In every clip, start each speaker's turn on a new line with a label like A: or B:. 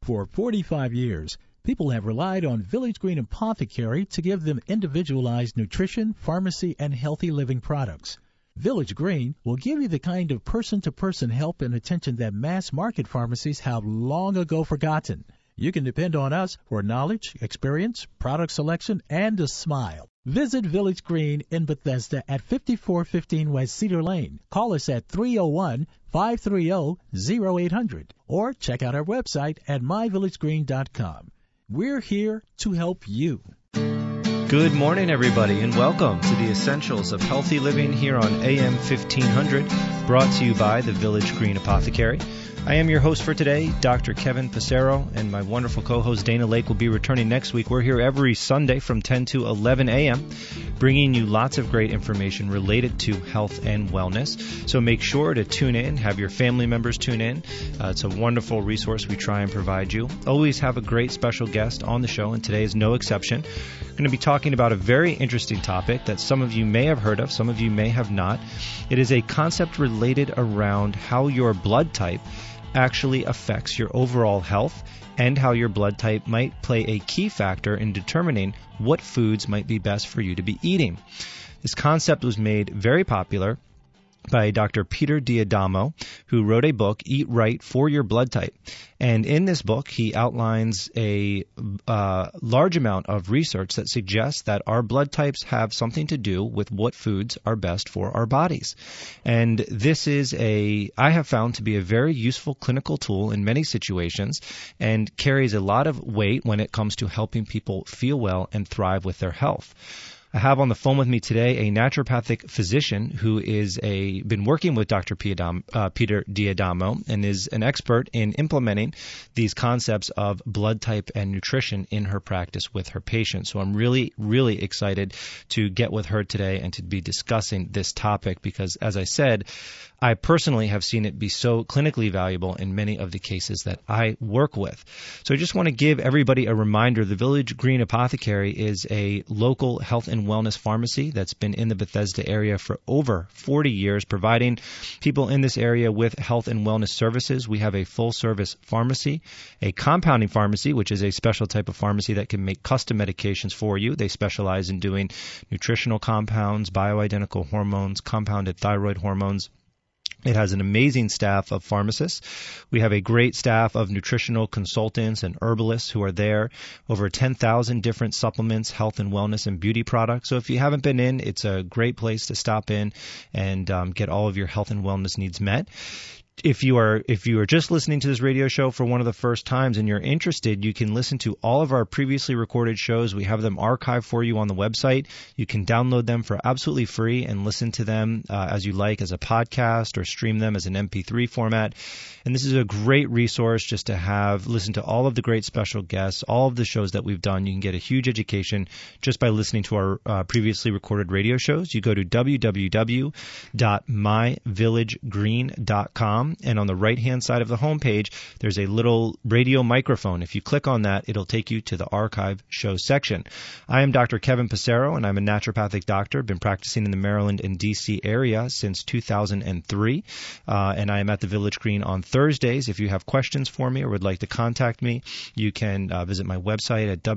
A: For 45 years, people have relied on Village Green Apothecary to give them individualized nutrition, pharmacy, and healthy living products. Village Green will give you the kind of person-to-person help and attention that mass-market pharmacies have long ago forgotten. You can depend on us for knowledge, experience, product selection, and a smile. Visit Village Green in Bethesda at 5415 West Cedar Lane. Call us at 301-530-0800 or check out our website at myvillagegreen.com. We're here to help you.
B: Good morning, everybody, and welcome to the Essentials of Healthy Living here on AM 1500, brought to you by the Village Green Apothecary. I am your host for today, Dr. Kevin Passero, and my wonderful co-host Dana Lake will be returning next week. We're here every Sunday from 10 to 11 a.m., bringing you lots of great information related to health and wellness. So make sure to tune in, have your family members tune in. It's a wonderful resource we try and provide you. Always have a great special guest on the show, and today is no exception. We're going to be talking about a very interesting topic that some of you may have heard of, some of you may have not. It is a concept related around how your blood type actually affects your overall health and how your blood type might play a key factor in determining what foods might be best for you to be eating. This concept was made very popular by Dr. Peter D'Adamo, who wrote a book, Eat Right for Your Blood Type. And in this book, he outlines a large amount of research that suggests that our blood types have something to do with what foods are best for our bodies. And this is I have found to be a very useful clinical tool in many situations and carries a lot of weight when it comes to helping people feel well and thrive with their health. I have on the phone with me today a naturopathic physician who is been working with Dr. Peter D'Adamo and is an expert in implementing these concepts of blood type and nutrition in her practice with her patients. So I'm really, really excited to get with her today and to be discussing this topic because, as I said, I personally have seen it be so clinically valuable in many of the cases that I work with. So I just want to give everybody a reminder. The Village Green Apothecary is a local health and wellness pharmacy that's been in the Bethesda area for over 40 years, providing people in this area with health and wellness services. We have a full-service pharmacy, a compounding pharmacy, which is a special type of pharmacy that can make custom medications for you. They specialize in doing nutritional compounds, bioidentical hormones, compounded thyroid hormones. It has an amazing staff of pharmacists. We have a great staff of nutritional consultants and herbalists who are there. Over 10,000 different supplements, health and wellness, and beauty products. So if you haven't been in, it's a great place to stop in and get all of your health and wellness needs met. If you are just listening to this radio show for one of the first times and you're interested, you can listen to all of our previously recorded shows. We have them archived for you on the website. You can download them for absolutely free and listen to them as you like as a podcast or stream them as an MP3 format. And this is a great resource just to listen to all of the great special guests, all of the shows that we've done. You can get a huge education just by listening to our previously recorded radio shows. You go to www.myvillagegreen.com. And on the right-hand side of the homepage, there's a little radio microphone. If you click on that, it'll take you to the archive show section. I am Dr. Kevin Passero, and I'm a naturopathic doctor. I've been practicing in the Maryland and D.C. area since 2003, and I am at the Village Green on Thursdays. If you have questions for me or would like to contact me, you can visit my website at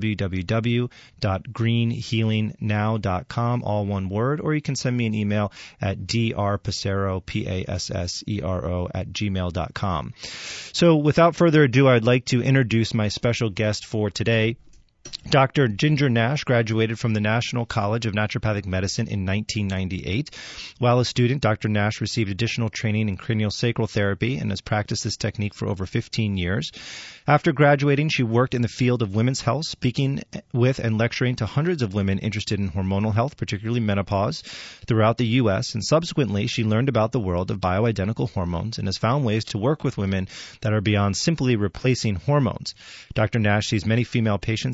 B: www.greenhealingnow.com, all one word, or you can send me an email at drpassero, Passero, at gmail.com. So without further ado, I'd like to introduce my special guest for today. Dr. Ginger Nash graduated from the National College of Naturopathic Medicine in 1998. While a student, Dr. Nash received additional training in craniosacral therapy and has practiced this technique for over 15 years. After graduating, she worked in the field of women's health, speaking with and lecturing to hundreds of women interested in hormonal health, particularly menopause, throughout the U.S., and subsequently she learned about the world of bioidentical hormones and has found ways to work with women that are beyond simply replacing hormones. Dr. Nash sees many female patients that seek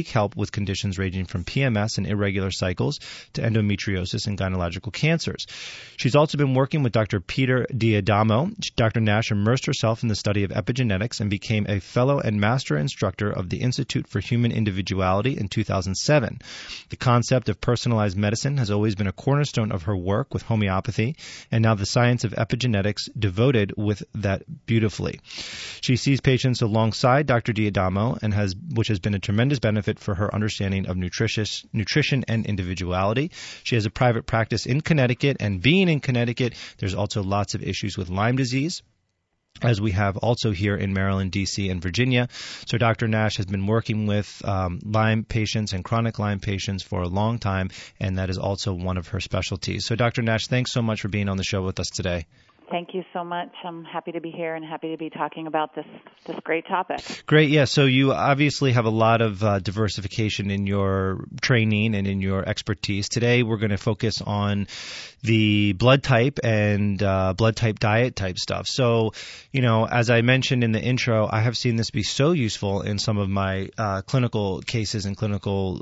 B: seek help with conditions ranging from PMS and irregular cycles to endometriosis and gynecological cancers. She's also been working with Dr. Peter D'Adamo. Dr. Nash immersed herself in the study of epigenetics and became a fellow and master instructor of the Institute for Human Individuality in 2007. The concept of personalized medicine has always been a cornerstone of her work with homeopathy, and now the science of epigenetics devoted with that beautifully. She sees patients alongside Dr. D'Adamo, which has been a tremendous benefit for her understanding of nutrition and individuality. She has a private practice in Connecticut, and being in Connecticut, there's also lots of issues with Lyme disease, as we have also here in Maryland, D.C., and Virginia. So Dr. Nash has been working with Lyme patients and chronic Lyme patients for a long time, and that is also one of her specialties. So Dr. Nash, thanks so much for being on the show with us today.
C: Thank you so much. I'm happy to be here and happy to be talking about this great topic.
B: Great. Yeah. So you obviously have a lot of diversification in your training and in your expertise. Today we're going to focus on the blood type and blood type diet type stuff. So, as I mentioned in the intro, I have seen this be so useful in some of my clinical cases and clinical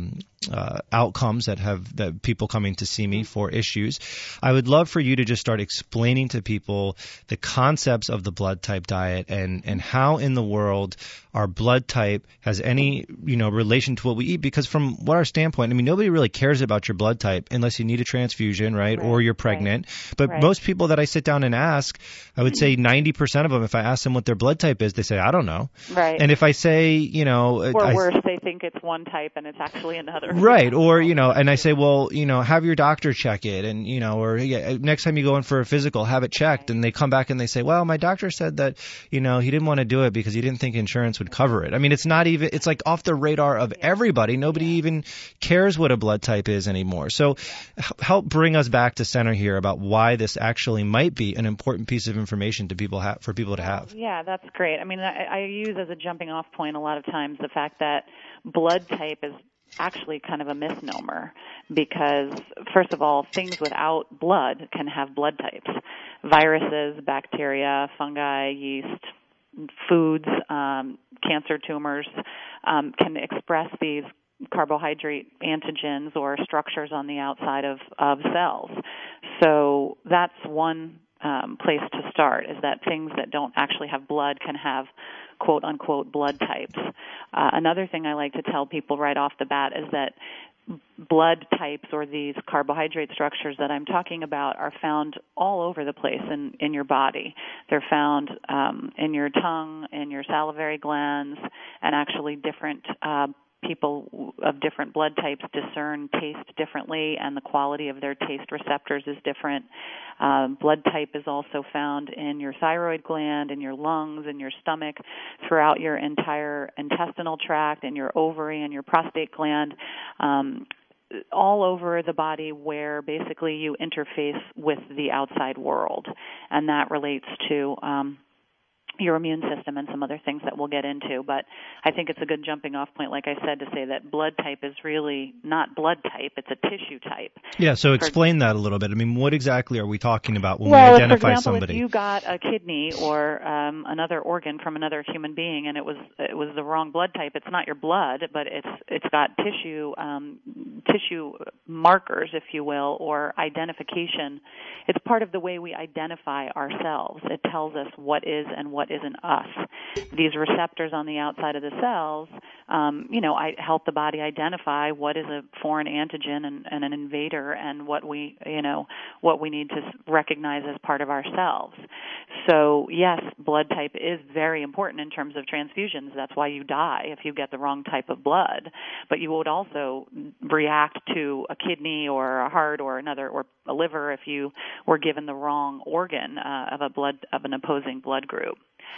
B: outcomes that people coming to see me for issues. I would love for you to just start explaining to people the concepts of the blood type diet and how in the world our blood type has any, relation to what we eat. Because from what our standpoint, nobody really cares about your blood type unless you need a transfusion, right? Or you're pregnant. Right. But most people that I sit down and ask, I would say 90% of them, if I ask them what their blood type is, they say, I don't know.
C: Right.
B: And if I say,
C: or worse, they think it's one type and it's actually another.
B: Right. Or, and I say, well, have your doctor check it. And, or next time you go in for a physical, have it checked. And they come back and they say, well, my doctor said that, he didn't want to do it because he didn't think insurance would cover it. It's not even, it's like off the radar of everybody. Nobody even cares what a blood type is anymore. So help bring us back to center here about why this actually might be an important piece of information for people to have.
C: Yeah, that's great. I use as a jumping off point a lot of times the fact that blood type is actually kind of a misnomer because, first of all, things without blood can have blood types. Viruses, bacteria, fungi, yeast, foods, cancer tumors can express these carbohydrate antigens or structures on the outside of cells. So that's one place to start, is that things that don't actually have blood can have quote-unquote blood types. Another thing I like to tell people right off the bat is that blood types, or these carbohydrate structures that I'm talking about, are found all over the place in your body. They're found in your tongue, in your salivary glands, and actually different people of different blood types discern taste differently, and the quality of their taste receptors is different. Blood type is also found in your thyroid gland, in your lungs, in your stomach, throughout your entire intestinal tract, in your ovary and your prostate gland, all over the body, where basically you interface with the outside world. And that relates to your immune system and some other things that we'll get into. But I think it's a good jumping off point, like I said, to say that blood type is really not blood type, it's a tissue type.
B: Yeah, so explain that a little bit. What exactly are we talking about when we identify somebody?
C: If you got a kidney or another organ from another human being and it was the wrong blood type, it's not your blood, but it's got tissue markers, if you will, or identification. It's part of the way we identify ourselves. It tells us what is and what isn't us. These receptors on the outside of the cells, help the body identify what is a foreign antigen and an invader, and what we need to recognize as part of ourselves. So yes, blood type is very important in terms of transfusions. That's why you die if you get the wrong type of blood. But you would also react to a kidney or a heart or a liver if you were given the wrong organ of an opposing blood group.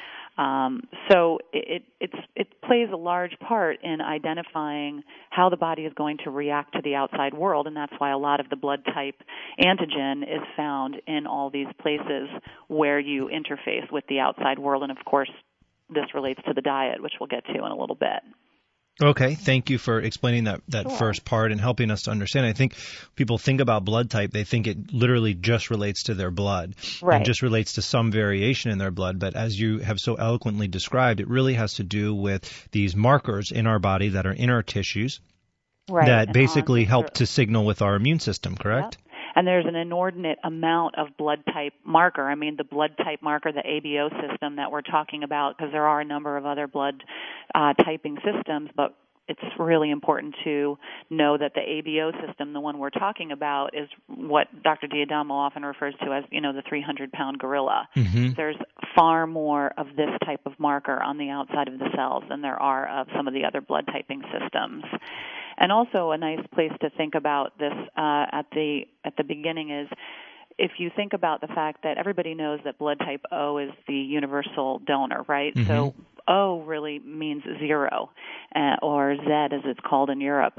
C: So it plays a large part in identifying how the body is going to react to the outside world, and that's why a lot of the blood type antigen is found in all these places where you interface with the outside world. And of course, this relates to the diet, which we'll get to in a little bit.
B: Okay, thank you for explaining that
C: Sure.
B: first part and helping us to understand. I think people think about blood type, they think it literally just relates to their blood
C: Right.
B: and just relates to some variation in their blood. But as you have so eloquently described, it really has to do with these markers in our body that are in our tissues
C: Right.
B: that
C: And
B: basically help to signal with our immune system, correct?
C: Yep. And there's an inordinate amount of blood type marker. I mean, the blood type marker, the ABO system that we're talking about, because there are a number of other blood typing systems, but it's really important to know that the ABO system, the one we're talking about, is what Dr. D'Adamo often refers to as, the 300-pound gorilla.
B: Mm-hmm.
C: There's far more of this type of marker on the outside of the cells than there are of some of the other blood typing systems. And also a nice place to think about this at the beginning is if you think about the fact that everybody knows that blood type O is the universal donor, right?
B: Mm-hmm.
C: So O really means 0, or Z as it's called in Europe.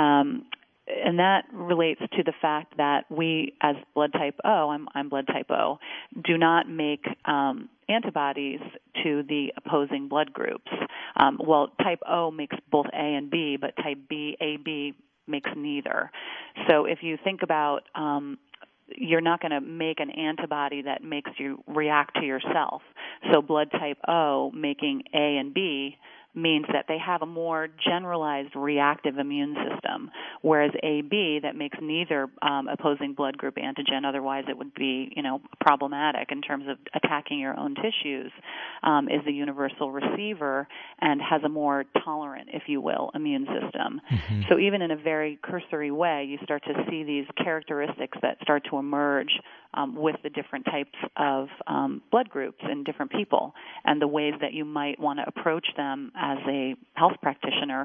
C: And that relates to the fact that we, as blood type O, I'm blood type O, do not make antibodies to the opposing blood groups. Well, type O makes both A and B, but type B, AB makes neither. So if you think about you're not going to make an antibody that makes you react to yourself. So blood type O making A and B means that they have a more generalized reactive immune system, whereas AB that makes neither opposing blood group antigen, otherwise it would be, problematic in terms of attacking your own tissues, is the universal receiver and has a more tolerant, if you will, immune system.
B: Mm-hmm.
C: So even in a very cursory way, you start to see these characteristics that start to emerge with the different types of blood groups in different people and the ways that you might want to approach them as a health practitioner,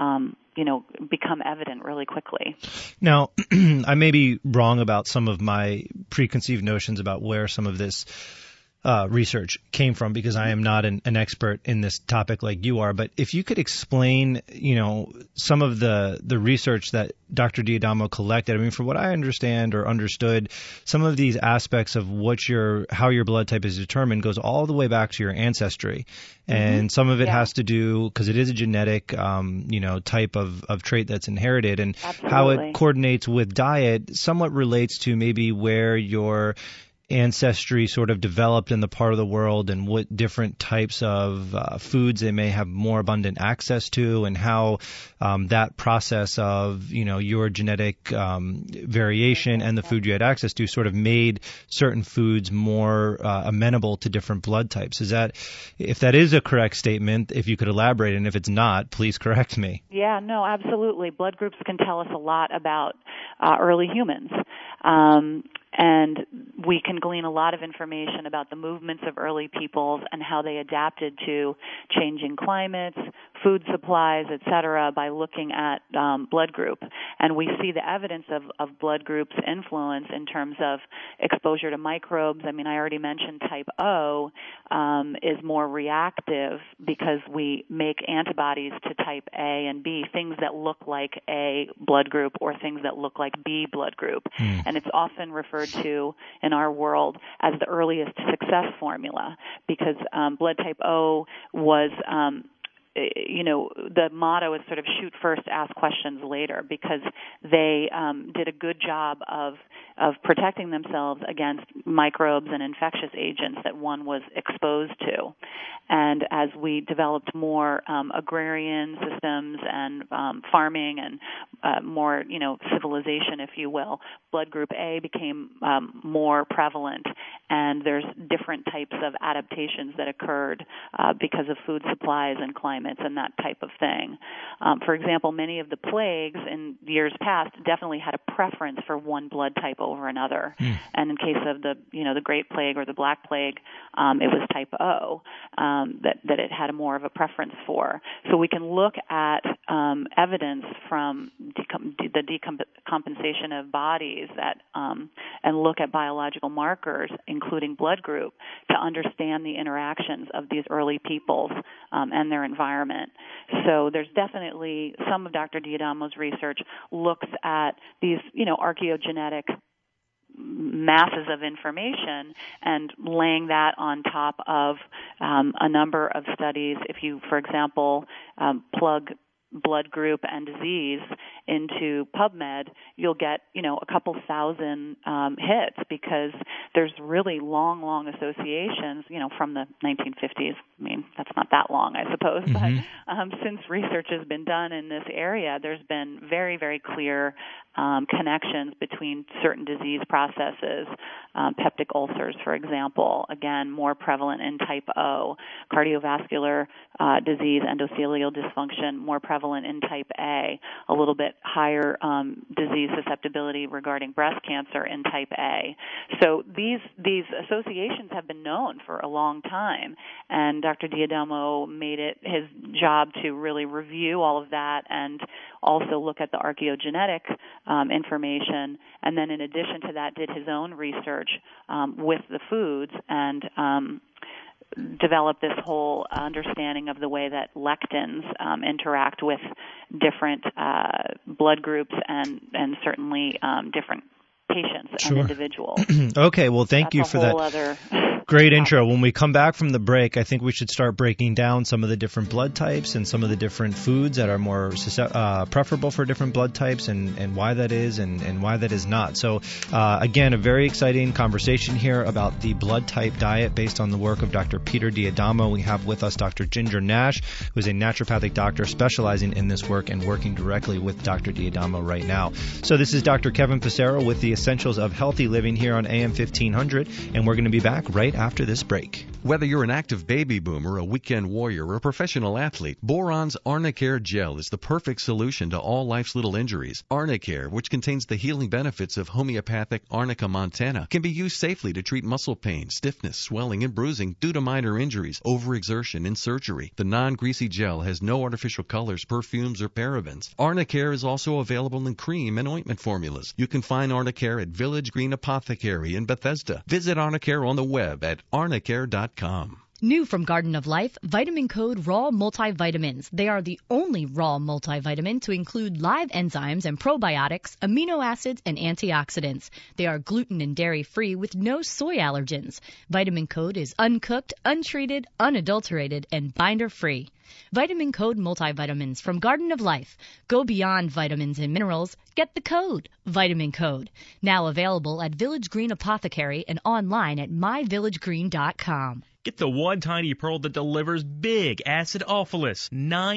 C: become evident really quickly.
B: Now, I may be wrong about some of my preconceived notions about where some of this research came from, because I am not an expert in this topic like you are. But if you could explain, some of the research that Dr. D'Adamo collected. I mean, from what I understand or understood, some of these aspects of how your blood type is determined goes all the way back to your ancestry. And
C: Mm-hmm.
B: some of it has to do, because it is a genetic, type of trait that's inherited, and
C: Absolutely.
B: how it coordinates with diet somewhat relates to maybe where your ancestry sort of developed in the part of the world and what different types of foods they may have more abundant access to, and how that process of, your genetic variation and the food you had access to sort of made certain foods more amenable to different blood types. If that is a correct statement, if you could elaborate, and if it's not, please correct me.
C: Yeah, no, absolutely. Blood groups can tell us a lot about early humans. And we can glean a lot of information about the movements of early peoples and how they adapted to changing climates, food supplies, et cetera, by looking at blood group. And we see the evidence of blood group's influence in terms of exposure to microbes. I mean, I already mentioned type O is more reactive because we make antibodies to type A and B, things that look like A blood group or things that look like B blood group. And it's often referred to in our world as the earliest success formula because blood type O was the motto is sort of shoot first, ask questions later, because they did a good job of protecting themselves against microbes and infectious agents that one was exposed to. And as we developed more agrarian systems and farming and more, civilization, if you will, blood group A became more prevalent, and there's different types of adaptations that occurred because of food supplies and climates and that type of thing. For example, many of the plagues in years past definitely had a preference for one blood type over another. And in case of the Great Plague or the Black Plague, it was type O that it had more of a preference for. So we can look at evidence from the decompensation of bodies and look at biological markers, including blood group, to understand the interactions of these early peoples and their environment. So there's definitely some of Dr. D'Adamo's research looks at these, archaeogenetic masses of information and laying that on top of a number of studies. If you, for example, plug blood group and disease into PubMed, you'll get, a couple thousand hits, because there's really long associations, from the 1950s. I mean, that's not that long, I suppose, but since research has been done in this area, there's been very, very clear connections between certain disease processes. Peptic ulcers, for example, again, more prevalent in type O. Cardiovascular disease, endothelial dysfunction, more prevalent in type A. A little bit higher disease susceptibility regarding breast cancer in type A. So these associations have been known for a long time, and Dr. D'Adamo made it his job to really review all of that and also look at the archaeogenetic information, and then in addition to that did his own research with the foods and developed this whole understanding of the way that lectins interact with different blood groups and certainly different patients and individuals.
B: Okay, well, thank you for that great intro. When we come back from the break, I think we should start breaking down some of the different blood types and some of the different foods that are more preferable for different blood types and why that is and why that is not. So, again, a very exciting conversation here about the blood type diet based on the work of Dr. Peter D'Adamo. We have with us Dr. Ginger Nash, who is a naturopathic doctor specializing in this work and working directly with Dr. D'Adamo right now. So this is Dr. Kevin Passero with the Essentials of Healthy Living here on AM 1500, and we're going to be back right after this break.
D: Whether you're an active baby boomer, a weekend warrior, or a professional athlete, Boron's Arnicare Gel is the perfect solution to all life's little injuries. Arnicare, which contains the healing benefits of homeopathic Arnica montana, can be used safely to treat muscle pain, stiffness, swelling, and bruising due to minor injuries, overexertion, and surgery. The non-greasy gel has no artificial colors, perfumes, or parabens. Arnicare is also available in cream and ointment formulas. You can find Arnicare at Village Green Apothecary in Bethesda. Visit Arnicare on the web at arnicare.com.
E: New from Garden of Life, Vitamin Code Raw Multivitamins. They are the only raw multivitamin to include live enzymes and probiotics, amino acids, and antioxidants. They are gluten and dairy-free with no soy allergens. Vitamin Code is uncooked, untreated, unadulterated, and binder-free. Vitamin Code Multivitamins from Garden of Life. Go beyond vitamins and minerals. Get the code, Vitamin Code. Now available at Village Green Apothecary and online at myvillagegreen.com.
F: Get the one tiny pearl that delivers big acidophilus,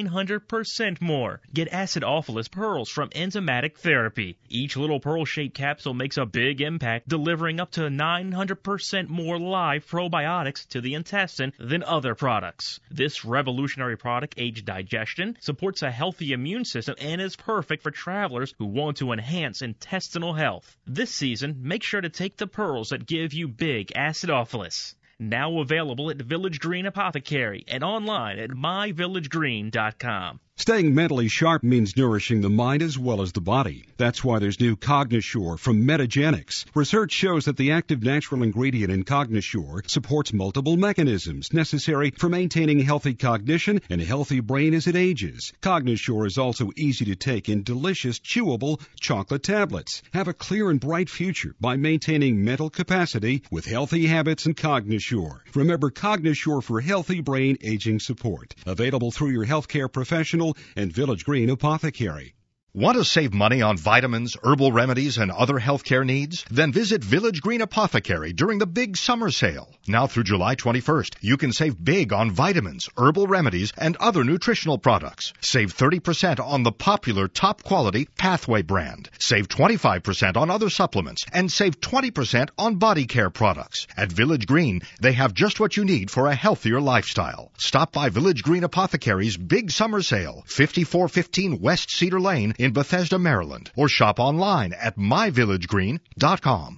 F: 900% more. Get acidophilus pearls from Enzymatic Therapy. Each little pearl-shaped capsule makes a big impact, delivering up to 900% more live probiotics to the intestine than other products. This revolutionary product aids digestion, supports a healthy immune system, and is perfect for travelers who want to enhance intestinal health. This season, make sure to take the pearls that give you big acidophilus. Now available at Village Green Apothecary and online at myvillagegreen.com.
G: Staying mentally sharp means nourishing the mind as well as the body. That's why there's new Cognisure from Metagenics. Research shows that the active natural ingredient in Cognisure supports multiple mechanisms necessary for maintaining healthy cognition and a healthy brain as it ages. Cognisure is also easy to take in delicious, chewable chocolate tablets. Have a clear and bright future by maintaining mental capacity with healthy habits and Cognisure. Remember Cognisure for healthy brain aging support. Available through your healthcare professional and Village Green Apothecary.
H: Want to save money on vitamins, herbal remedies, and other healthcare needs? Then visit Village Green Apothecary during the big summer sale. Now through July 21st, you can save big on vitamins, herbal remedies, and other nutritional products. Save 30% on the popular top-quality Pathway brand. Save 25% on other supplements. And save 20% on body care products. At Village Green, they have just what you need for a healthier lifestyle. Stop by Village Green Apothecary's big summer sale, 5415 West Cedar Lane, in Bethesda, Maryland, or shop online at myvillagegreen.com.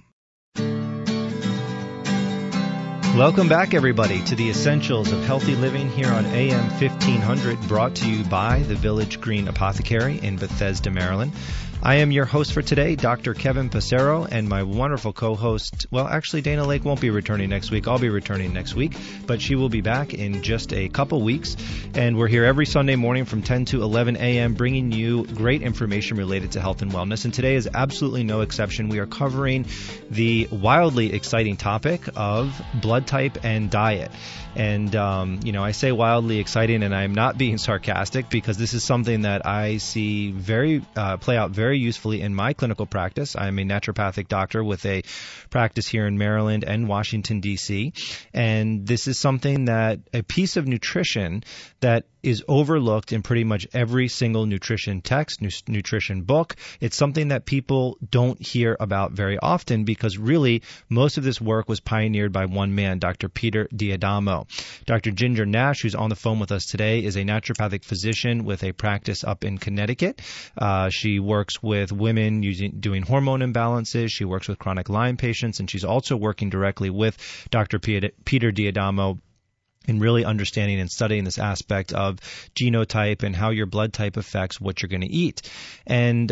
B: Welcome back, everybody, to the Essentials of Healthy Living here on AM 1500, brought to you by the Village Green Apothecary in Bethesda, Maryland. I am your host for today, Dr. Kevin Passero, and my wonderful co-host, well, actually, Dana Lake won't be returning next week. I'll be returning next week, but she will be back in just a couple weeks. And we're here every Sunday morning from 10 to 11 a.m. bringing you great information related to health and wellness. And today is absolutely no exception. We are covering the wildly exciting topic of blood type and diet. And, I say wildly exciting, and I'm not being sarcastic, because this is something that I see play out very usefully in my clinical practice. I'm a naturopathic doctor with a practice here in Maryland and Washington, D.C. And this is something that a piece of nutrition that is overlooked in pretty much every single nutrition text, nutrition book. It's something that people don't hear about very often, because really most of this work was pioneered by one man, Dr. Peter D'Adamo. Dr. Ginger Nash, who's on the phone with us today, is a naturopathic physician with a practice up in Connecticut. She works with women doing hormone imbalances. She works with chronic Lyme patients, and she's also working directly with Dr. Peter D'Adamo in really understanding and studying this aspect of genotype and how your blood type affects what you're going to eat. And,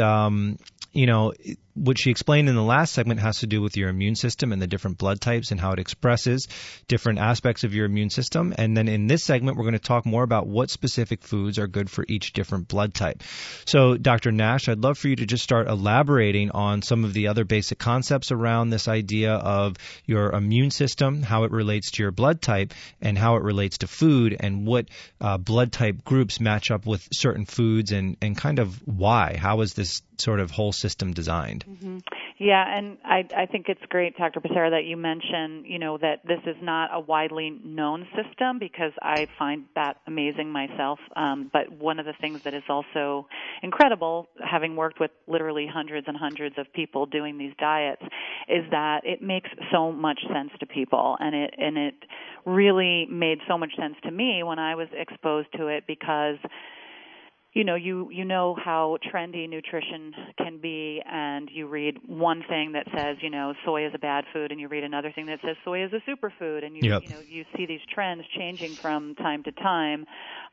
B: what she explained in the last segment has to do with your immune system and the different blood types and how it expresses different aspects of your immune system. And then in this segment, we're going to talk more about what specific foods are good for each different blood type. So, Dr. Nash, I'd love for you to just start elaborating on some of the other basic concepts around this idea of your immune system, how it relates to your blood type, and how it relates to food, and what blood type groups match up with certain foods, and kind of why. How is this sort of whole system designed?
C: Mm-hmm. Yeah, and I think it's great, Dr. Passero, that you mention, that this is not a widely known system, because I find that amazing myself. But one of the things that is also incredible, having worked with literally hundreds and hundreds of people doing these diets, is that it makes so much sense to people, and it really made so much sense to me when I was exposed to it, because you know how trendy nutrition can be, and you read one thing that says, soy is a bad food, and you read another thing that says soy is a superfood, and you see these trends changing from time to time.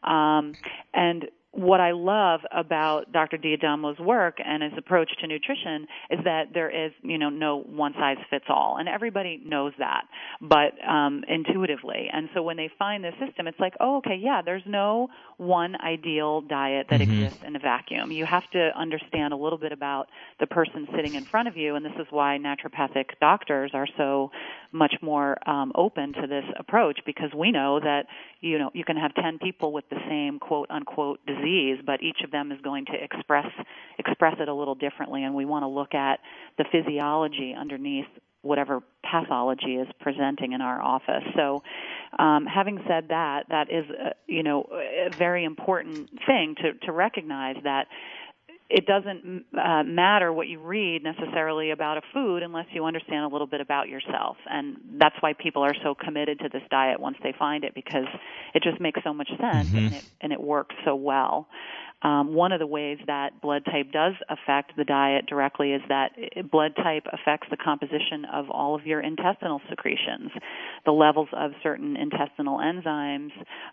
C: And what I love about Dr. D'Adamo's work and his approach to nutrition is that there is, no one size fits all, and everybody knows that, but intuitively. And so when they find this system, it's like, oh, okay, yeah, there's no one ideal diet that exists in a vacuum. You have to understand a little bit about the person sitting in front of you, and this is why naturopathic doctors are so much more open to this approach, because we know that, you can have 10 people with the same quote-unquote disease, but each of them is going to express it a little differently, and we want to look at the physiology underneath whatever pathology is presenting in our office. So having said that, that is, a very important thing to recognize, that it doesn't matter what you read necessarily about a food unless you understand a little bit about yourself. And that's why people are so committed to this diet once they find it, because it just makes so much sense and it works so well. One of the ways that blood type does affect the diet directly is that blood type affects the composition of all of your intestinal secretions. The levels of certain intestinal enzymes,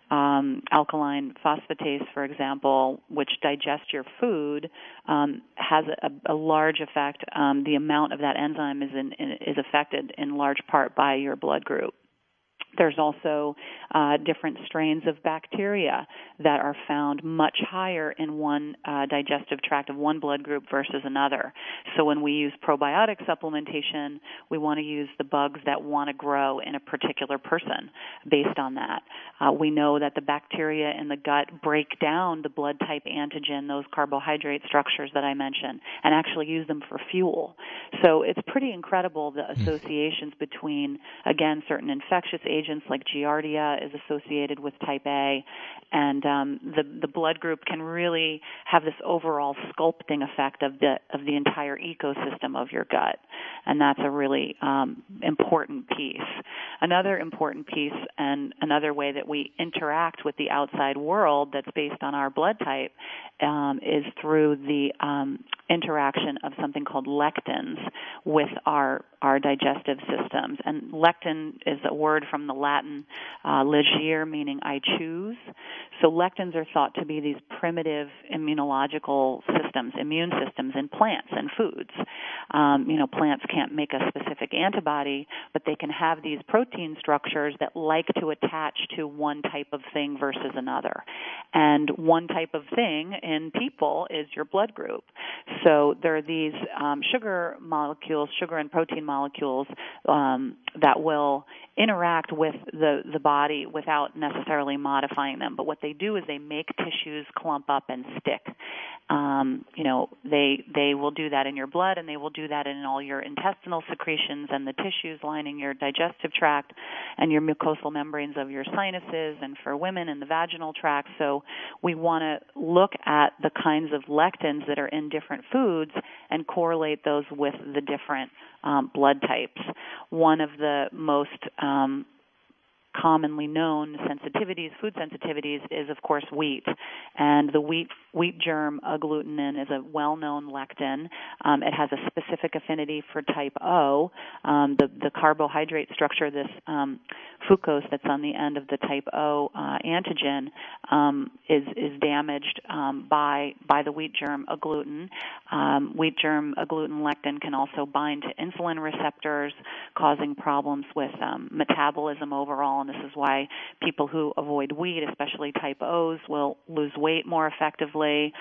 C: alkaline phosphatase, for example, which digest your food, has a large effect. The amount of that enzyme is affected in large part by your blood group. There's also different strains of bacteria that are found much higher in one digestive tract of one blood group versus another. So when we use probiotic supplementation, we want to use the bugs that want to grow in a particular person based on that. We know that the bacteria in the gut break down the blood type antigen, those carbohydrate structures that I mentioned, and actually use them for fuel. So it's pretty incredible, the associations between, again, certain infectious agents like Giardia is associated with type A, and the blood group can really have this overall sculpting effect of the entire ecosystem of your gut, and that's a really important piece. Another important piece, and another way that we interact with the outside world that's based on our blood type, is through the interaction of something called lectins with our digestive systems. And lectin is a word from the Latin legere, meaning I choose. So lectins are thought to be these primitive immunological systems, immune systems in plants and foods. Plants can't make a specific antibody, but they can have these protein structures that like to attach to one type of thing versus another. And one type of thing in people is your blood group. So there are these sugar and protein molecules that will interact with the body without necessarily modifying them. But what they do is they make tissues clump up and stick. They will do that in your blood, and they will do that in all your intestinal secretions and the tissues lining your digestive tract and your mucosal membranes of your sinuses, and for women in the vaginal tract. So we want to look at the kinds of lectins that are in different foods and correlate those with the different blood types. One of the most commonly known food sensitivities, is of course wheat. And the wheat germ agglutinin is a well-known lectin. It has a specific affinity for type O. The carbohydrate structure, this fucose that's on the end of the type O antigen, is damaged by the wheat germ agglutinin. Wheat germ agglutinin lectin can also bind to insulin receptors, causing problems with metabolism overall. And this is why people who avoid wheat, especially type O's, will lose weight more effectively.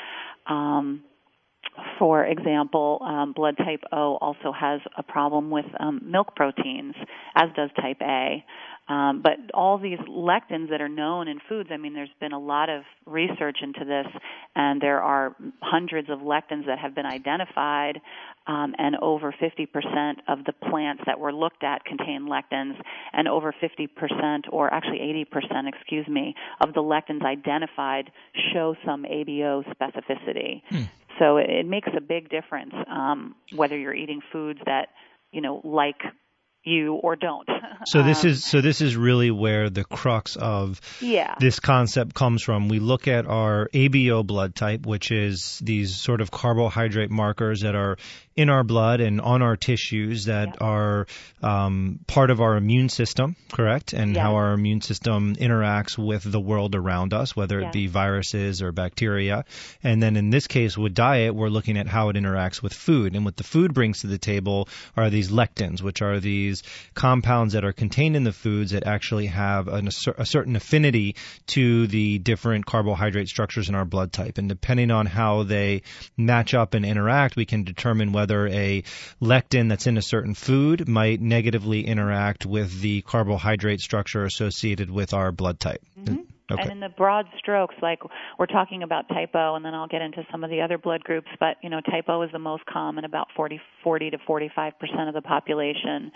C: For example, blood type O also has a problem with milk proteins, as does type A. But all these lectins that are known in foods, there's been a lot of research into this, and there are hundreds of lectins that have been identified, and over 50% of the plants that were looked at contain lectins, and over 50%, or actually 80%, of the lectins identified show some ABO specificity. So it makes a big difference whether you're eating foods that, like you or don't.
B: So this is really where the crux of this concept comes from. We look at our ABO blood type, which is these sort of carbohydrate markers that are in our blood and on our tissues that are part of our immune system, correct? And how our immune system interacts with the world around us, whether it be viruses or bacteria. And then in this case with diet, we're looking at how it interacts with food. And what the food brings to the table are these lectins, which are these compounds that are contained in the foods that actually have a certain affinity to the different carbohydrate structures in our blood type. And depending on how they match up and interact, we can determine whether a lectin that's in a certain food might negatively interact with the carbohydrate structure associated with our blood type.
C: Mm-hmm.
B: Okay.
C: And in the broad strokes, like we're talking about type O, and then I'll get into some of the other blood groups, but, type O is the most common. About 40 to 45% of the population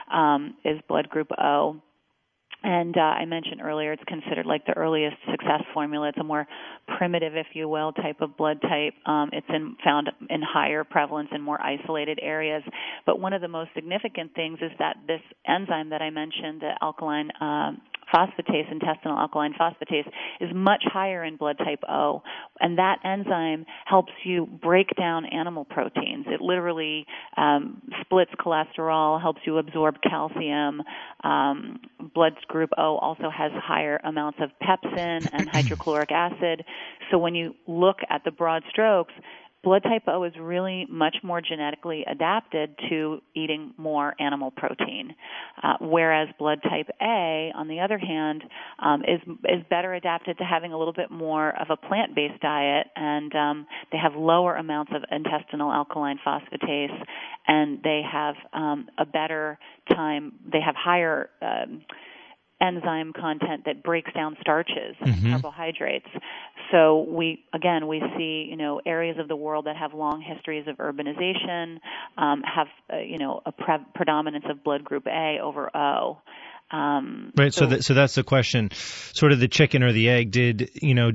C: is blood group O. And I mentioned earlier it's considered like the earliest success formula. It's a more primitive, if you will, type of blood type. It's found in higher prevalence in more isolated areas. But one of the most significant things is that this enzyme that I mentioned, the alkaline phosphatase, intestinal alkaline phosphatase, is much higher in blood type O. And that enzyme helps you break down animal proteins. It literally splits cholesterol, helps you absorb calcium. Blood group O also has higher amounts of pepsin and hydrochloric acid. So when you look at the broad strokes, blood type O is really much more genetically adapted to eating more animal protein, whereas blood type A, on the other hand, is better adapted to having a little bit more of a plant-based diet, and they have lower amounts of intestinal alkaline phosphatase, and they have a better time. They have higher enzyme content that breaks down starches and carbohydrates. So we see, areas of the world that have long histories of urbanization have, a predominance of blood group A over O.
B: Right. So that's the question, sort of the chicken or the egg. Did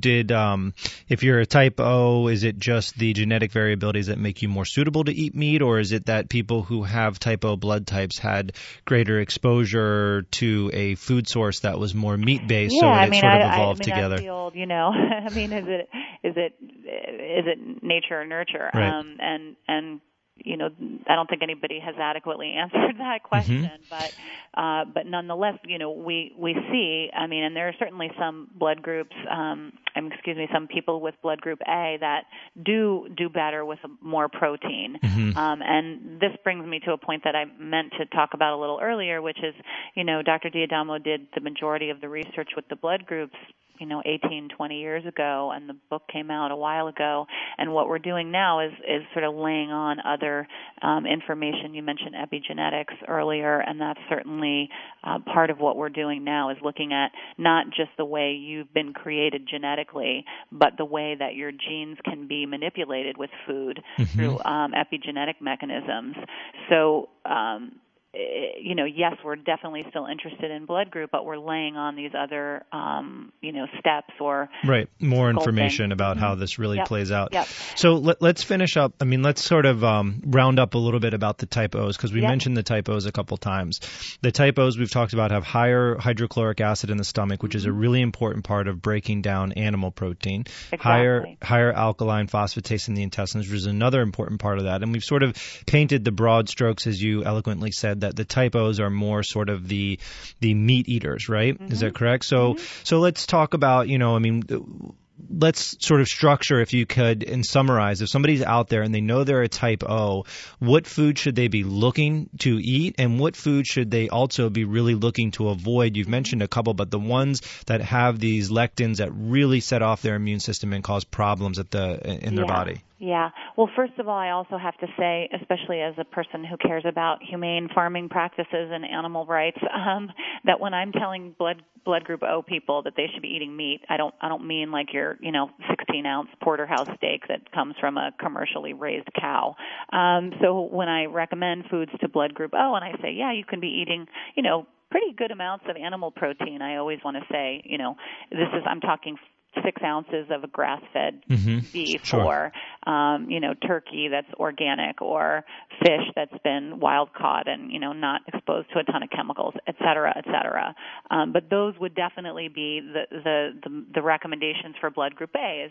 B: if you're a type O, is it just the genetic variabilities that make you more suitable to eat meat, or is it that people who have type O blood types had greater exposure to a food source that was more meat based, so it sort of evolved together?
C: I feel, is it nature or nurture?
B: Right.
C: And I don't think anybody has adequately answered that question, but nonetheless, we see, and there are certainly some blood groups, some people with blood group A that do better with more protein. And this brings me to a point that I meant to talk about a little earlier, which is, Dr. D'Adamo did the majority of the research with the blood groups 18, 20 years ago, and the book came out a while ago. And what we're doing now is sort of laying on other information. You mentioned epigenetics earlier, and that's certainly part of what we're doing now, is looking at not just the way you've been created genetically, but the way that your genes can be manipulated with food through epigenetic mechanisms. So, yes, we're definitely still interested in blood group, but we're laying on these other, steps or
B: more information about how this really plays out. So let's finish up. Let's sort of round up a little bit about the type O's, because we mentioned the type O's a couple times. The type O's we've talked about have higher hydrochloric acid in the stomach, which is a really important part of breaking down animal protein. Higher alkaline phosphatase in the intestines, which is another important part of that. And we've sort of painted the broad strokes, as you eloquently said, that the type O's are more sort of the meat eaters, right? Is that correct? So let's talk about, let's sort of structure, if you could, and summarize. If somebody's out there and they know they're a type O, what food should they be looking to eat, and what food should they also be really looking to avoid? You've mentioned a couple, but the ones that have these lectins that really set off their immune system and cause problems in their body.
C: Yeah. Well, first of all, I also have to say, especially as a person who cares about humane farming practices and animal rights, that when I'm telling blood group O people that they should be eating meat, I don't mean like your 16-ounce porterhouse steak that comes from a commercially raised cow. So when I recommend foods to blood group O, and I say, you can be eating, pretty good amounts of animal protein, I always want to say, I'm talking 6 ounces of a grass-fed beef, or turkey that's organic, or fish that's been wild caught and not exposed to a ton of chemicals, et cetera, et cetera. But those would definitely be the recommendations for blood group A.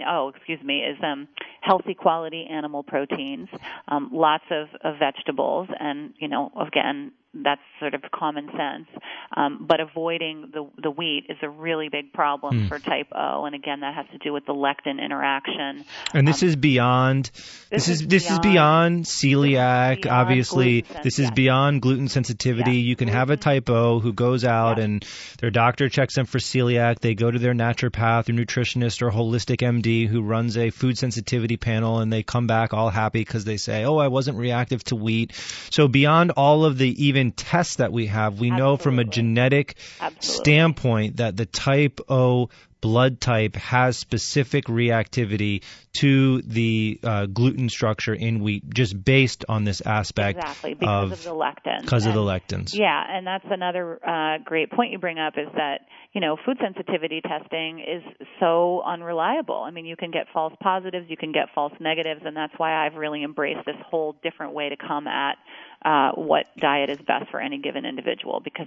C: Is healthy quality animal proteins, lots of vegetables, and again, that's sort of common sense. But avoiding the wheat is a really big problem for type O, and again, that has to do with the lectin interaction.
B: And this is beyond. This is beyond celiac. Obviously, this is beyond gluten sensitivity. You can have a type O who goes out and their doctor checks them for celiac. They go to their naturopath or nutritionist or holistic MD who runs a food sensitivity panel, and they come back all happy because they say, I wasn't reactive to wheat. So beyond all of the even tests that we have, we know from a genetic standpoint that the type O blood type has specific reactivity to the gluten structure in wheat, just based on this aspect.
C: Exactly, because of the lectins.
B: Because of the lectins.
C: Yeah, and that's another great point you bring up, is that, food sensitivity testing is so unreliable. You can get false positives, you can get false negatives, and that's why I've really embraced this whole different way to come at what diet is best for any given individual, because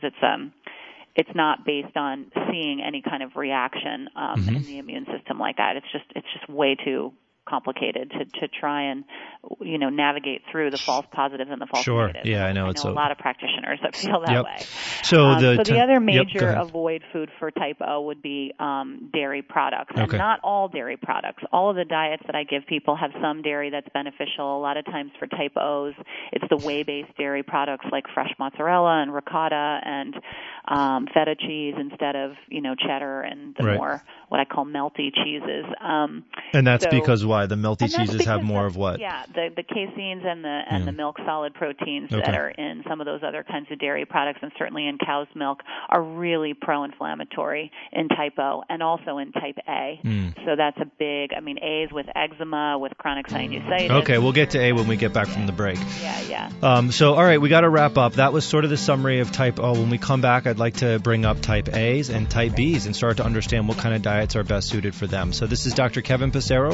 C: it's not based on seeing any kind of reaction in the immune system like that. It's just way too complicated to try and navigate through the false positives and the false negatives.
B: Yeah, I know
C: a lot of practitioners that feel that way.
B: So
C: the other major avoid food for type O would be dairy products, and not all dairy products. All of the diets that I give people have some dairy that's beneficial. A lot of times for type O's, it's the whey-based dairy products like fresh mozzarella and ricotta and feta cheese instead of cheddar and the more what I call melty cheeses.
B: And that's because why? The melty cheeses have more of what?
C: Yeah, the caseins and the milk solid proteins that are in some of those other kinds of dairy products, and certainly in cow's milk, are really pro-inflammatory in type O and also in type A. So that's a big, A's with eczema, with chronic sinusitis.
B: Okay, we'll get to A when we get back from the break.
C: Yeah.
B: So, all right, we got to wrap up. That was sort of the summary of type O. When we come back, I'd like to bring up type A's and type B's and start to understand what kind of diets are best suited for them. So this is Dr. Kevin Passero with the Essential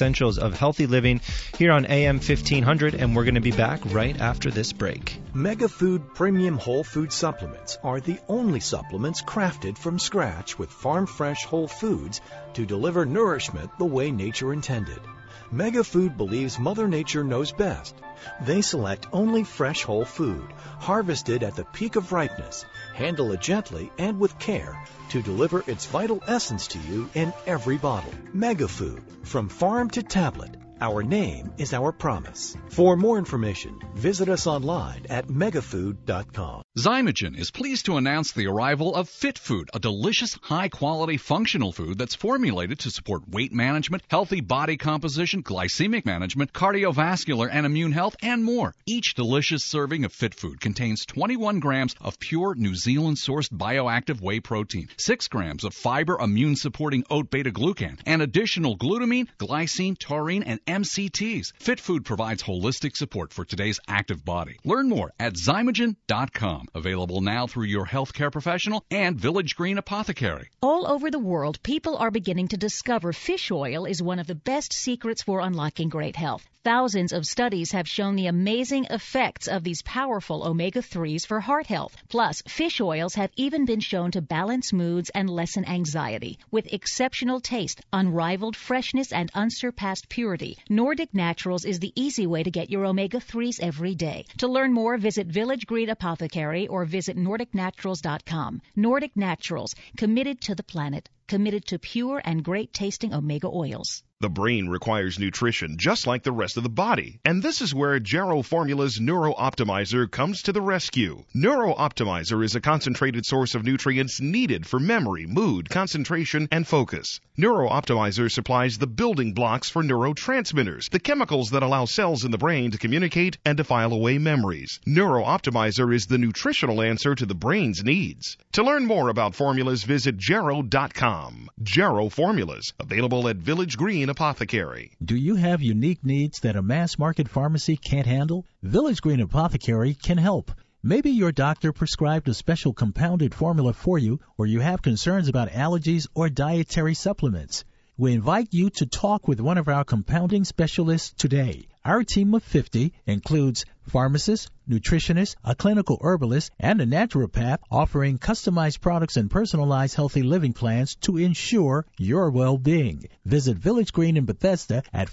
B: Essentials of Healthy Living here on AM 1500, and we're going to be back right after this break.
I: MegaFood Premium Whole Food Supplements are the only supplements crafted from scratch with farm-fresh whole foods to deliver nourishment the way nature intended. MegaFood believes Mother Nature knows best. They select only fresh whole food, harvested at the peak of ripeness, handle it gently and with care to deliver its vital essence to you in every bottle. MegaFood, from farm to tablet. Our name is our promise. For more information, visit us online at megafood.com.
J: Zymogen is pleased to announce the arrival of Fit Food, a delicious, high-quality, functional food that's formulated to support weight management, healthy body composition, glycemic management, cardiovascular and immune health, and more. Each delicious serving of Fit Food contains 21 grams of pure New Zealand-sourced bioactive whey protein, 6 grams of fiber immune-supporting oat beta-glucan, and additional glutamine, glycine, taurine, and MCTs. Fit Food provides holistic support for today's active body. Learn more at Zymogen.com. Available now through your healthcare professional and Village Green Apothecary.
K: All over the world, people are beginning to discover fish oil is one of the best secrets for unlocking great health. Thousands of studies have shown the amazing effects of these powerful omega-3s for heart health. Plus, fish oils have even been shown to balance moods and lessen anxiety. With exceptional taste, unrivaled freshness, and unsurpassed purity, Nordic Naturals is the easy way to get your omega-3s every day. To learn more, visit Village Green Apothecary or visit NordicNaturals.com. Nordic Naturals, committed to the planet, committed to pure and great-tasting omega oils.
L: The brain requires nutrition just like the rest of the body, and this is where Jarrow Formula's Neuro Optimizer comes to the rescue. Neuro Optimizer is a concentrated source of nutrients needed for memory, mood, concentration, and focus. Neuro Optimizer supplies the building blocks for neurotransmitters, the chemicals that allow cells in the brain to communicate and to file away memories. Neuro Optimizer is the nutritional answer to the brain's needs. To learn more about formulas, visit Jarrow.com. Jarrow Formulas, available at Village Green Apothecary.
A: Do you have unique needs that a mass market pharmacy can't handle? Village Green Apothecary can help. Maybe your doctor prescribed a special compounded formula for you, or you have concerns about allergies or dietary supplements. We invite you to talk with one of our compounding specialists today. Our team of 50 includes pharmacists, nutritionists, a clinical herbalist, and a naturopath offering customized products and personalized healthy living plans to ensure your well-being. Visit Village Green in Bethesda at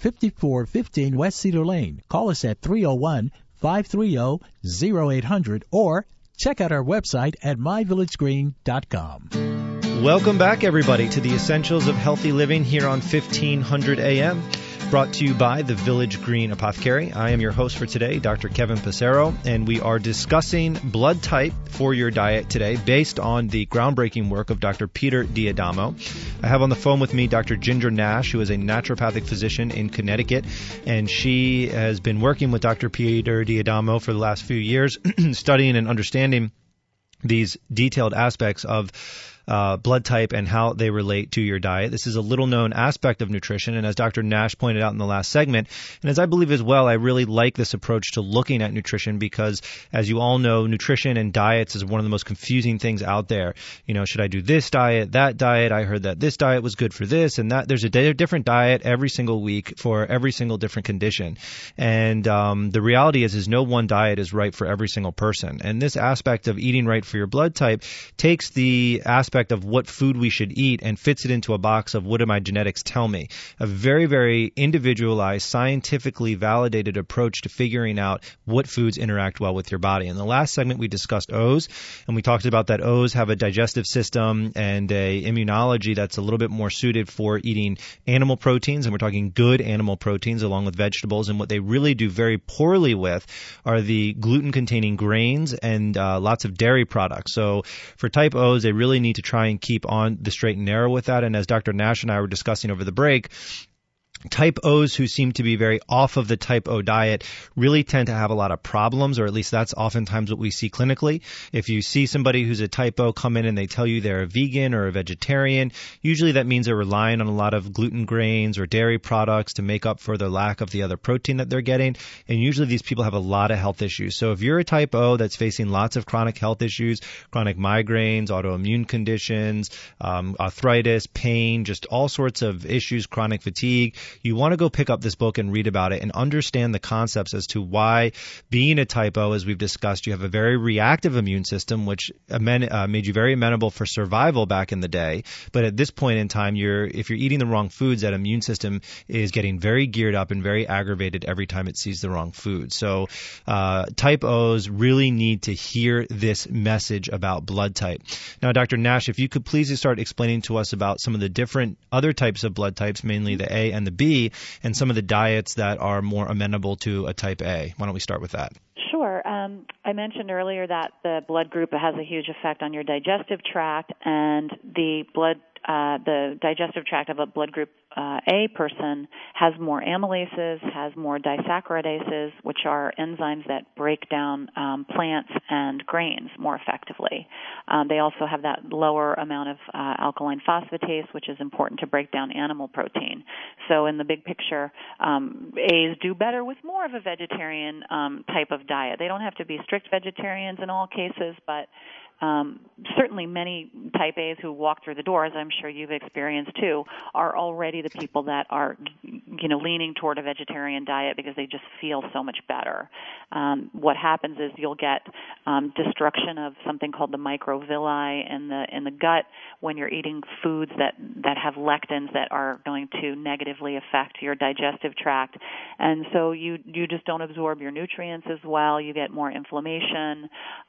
A: 5415 West Cedar Lane. Call us at 301-530-0800 or check out our website at myvillagegreen.com.
B: Welcome back, everybody, to the Essentials of Healthy Living here on 1500 AM. Brought to you by the Village Green Apothecary. I am your host for today, Dr. Kevin Passero, and we are discussing blood type for your diet today based on the groundbreaking work of Dr. Peter D'Adamo. I have on the phone with me Dr. Ginger Nash, who is a naturopathic physician in Connecticut, and she has been working with Dr. Peter D'Adamo for the last few years, studying and understanding these detailed aspects of blood type and how they relate to your diet. This is a little-known aspect of nutrition, and as Dr. Nash pointed out in the last segment, and as I believe as well, I really like this approach to looking at nutrition because, as you all know, nutrition and diets is one of the most confusing things out there. You know, should I do this diet, that diet? I heard that this diet was good for this and that. There's a different diet every single week for every single different condition, and the reality is no one diet is right for every single person. And this aspect of eating right for your blood type takes the aspect of what food we should eat and fits it into a box of what do my genetics tell me. A very, very individualized, scientifically validated approach to figuring out what foods interact well with your body. In the last segment, we discussed O's, and we talked about that O's have a digestive system and a immunology that's a little bit more suited for eating animal proteins, and we're talking good animal proteins along with vegetables, and what they really do very poorly with are the gluten-containing grains and lots of dairy products. So for type O's, they really need to try and keep on the straight and narrow with that. And as Dr. Nash and I were discussing over the break, type O's who seem to be very off of the type O diet really tend to have a lot of problems, or at least that's oftentimes what we see clinically. If you see somebody who's a type O come in and they tell you they're a vegan or a vegetarian, usually that means they're relying on a lot of gluten grains or dairy products to make up for the lack of the other protein that they're getting. And usually these people have a lot of health issues. So if you're a type O that's facing lots of chronic health issues, chronic migraines, autoimmune conditions, arthritis, pain, just all sorts of issues, chronic fatigue, you want to go pick up this book and read about it and understand the concepts as to why, being a type O, as we've discussed, you have a very reactive immune system, which made you very amenable for survival back in the day. But at this point in time, if you're eating the wrong foods, that immune system is getting very geared up and very aggravated every time it sees the wrong food. So type O's really need to hear this message about blood type. Now, Dr. Nash, if you could please just start explaining to us about some of the different other types of blood types, mainly the A and the B, and some of the diets that are more amenable to a type A. Why don't we start with that?
C: Sure. I mentioned earlier that the blood group has a huge effect on your digestive tract, and the digestive tract of a blood group A person has more amylases, has more disaccharidases, which are enzymes that break down plants and grains more effectively. They also have that lower amount of alkaline phosphatase, which is important to break down animal protein. So in the big picture, A's do better with more of a vegetarian type of diet. They don't have to be strict vegetarians in all cases, but certainly many type A's who walk through the door, as I'm sure you've experienced too, are already the people that are, leaning toward a vegetarian diet because they just feel so much better. What happens is you'll get destruction of something called the microvilli in the gut when you're eating foods that have lectins that are going to negatively affect your digestive tract, and so you just don't absorb your nutrients as well. You get more inflammation.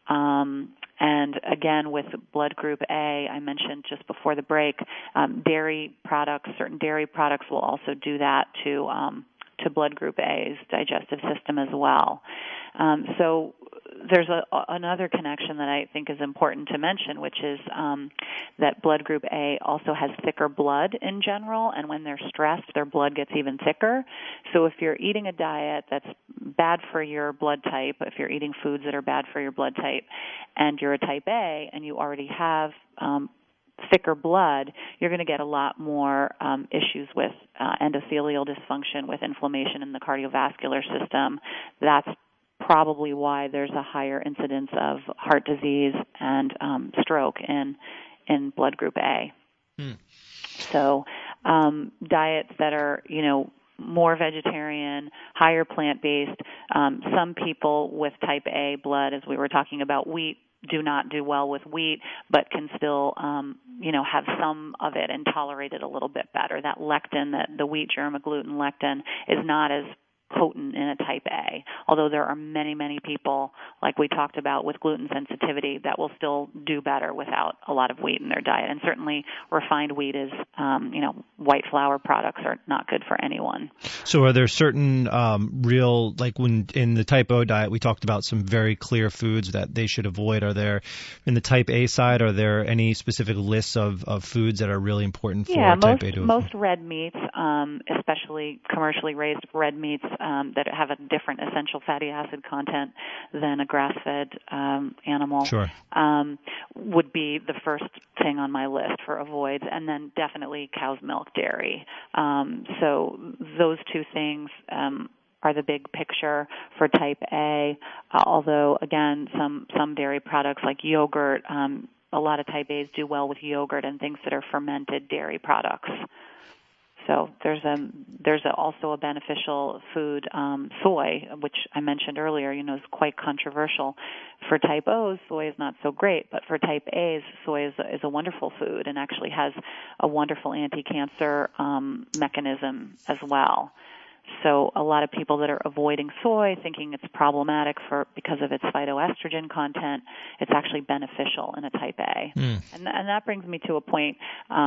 C: And again, with blood group A, I mentioned just before the break, certain dairy products will also do that to blood group A's digestive system as well. So there's another connection that I think is important to mention, which is that blood group A also has thicker blood in general, and when they're stressed, their blood gets even thicker. So if you're eating a diet that's bad for your blood type, if you're eating foods that are bad for your blood type, and you're a type A and you already have thicker blood, you're going to get a lot more issues with endothelial dysfunction, with inflammation in the cardiovascular system. That's probably why there's a higher incidence of heart disease and stroke in blood group A. So diets that are, more vegetarian, higher plant-based. Some people with type A blood, as we were talking about wheat, do not do well with wheat, but can still, have some of it and tolerate it a little bit better. That lectin, the wheat germ agglutinin lectin, is not as potent in a type A, although there are many, many people, like we talked about with gluten sensitivity, that will still do better without a lot of wheat in their diet. And certainly refined wheat is, white flour products are not good for anyone.
B: So are there certain when in the type O diet, we talked about some very clear foods that they should avoid. Are there, in the type A side, are there any specific lists of foods that are really important for type A to avoid? Most
C: red meats, especially commercially raised red meats, that have a different essential fatty acid content than a grass-fed animal, would be the first thing on my list for avoids, and then definitely cow's milk dairy. So those two things are the big picture for type A, although, again, some dairy products like yogurt, a lot of type A's do well with yogurt and things that are fermented dairy products. So there's also a beneficial food, soy, which I mentioned earlier, is quite controversial. For type O's, soy is not so great, but for type A's, soy is a wonderful food and actually has a wonderful anti-cancer mechanism as well. So a lot of people that are avoiding soy, thinking it's problematic because of its phytoestrogen content, it's actually beneficial in a type A. And that brings me to a point,